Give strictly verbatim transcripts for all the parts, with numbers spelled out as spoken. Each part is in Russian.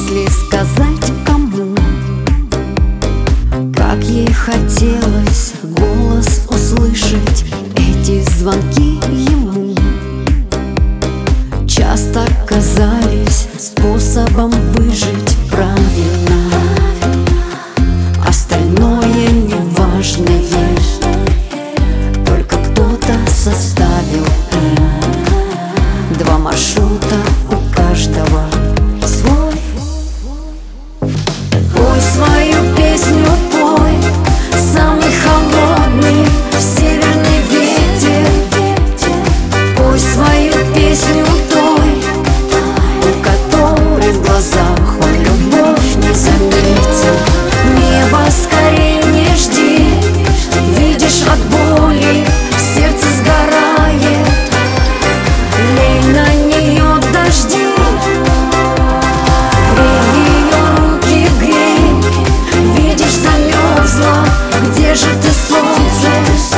Если сказать кому, как ей хотелось голос услышать, эти звонки ему часто казались способом выжить правильно. Остальное неважное, только кто-то составил им два маршрута, у каждого свой. Пой свою песню, пой, самый холодный северный ветер. Пой свою песню той, у которой в глазах он любовь не заметил. Небо скорей не жди, видишь, от боли сердце сгорает. Лей на нее дожди, грей ее руки, грей. Видишь, замерзла, где же ты, солнце?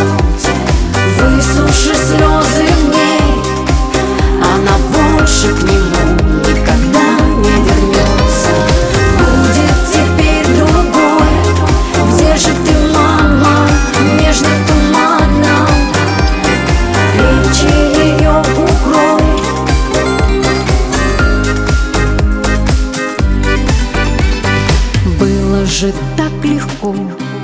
Высуши слезы в ней, она больше к нему никогда не вернется. Будет теперь другой, где же ты, мама, между туманом? Плечи ее укрой. Было же так легко,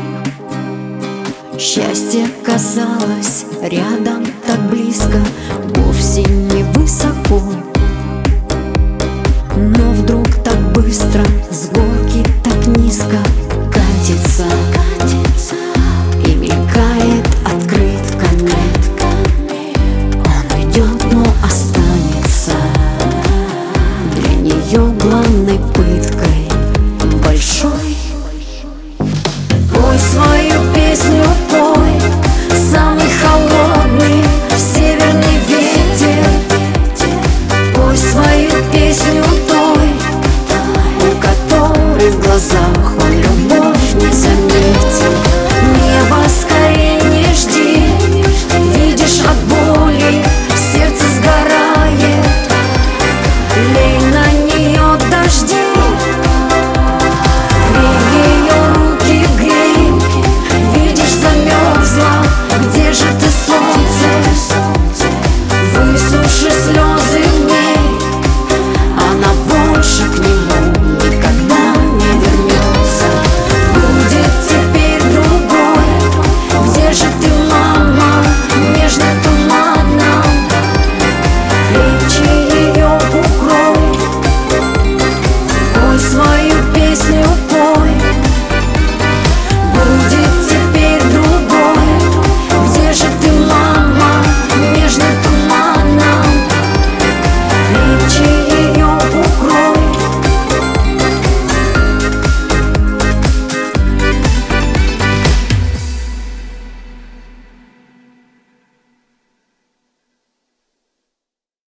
счастье казалось рядом, так близко, вовсе не высоко. Но вдруг так быстро с горы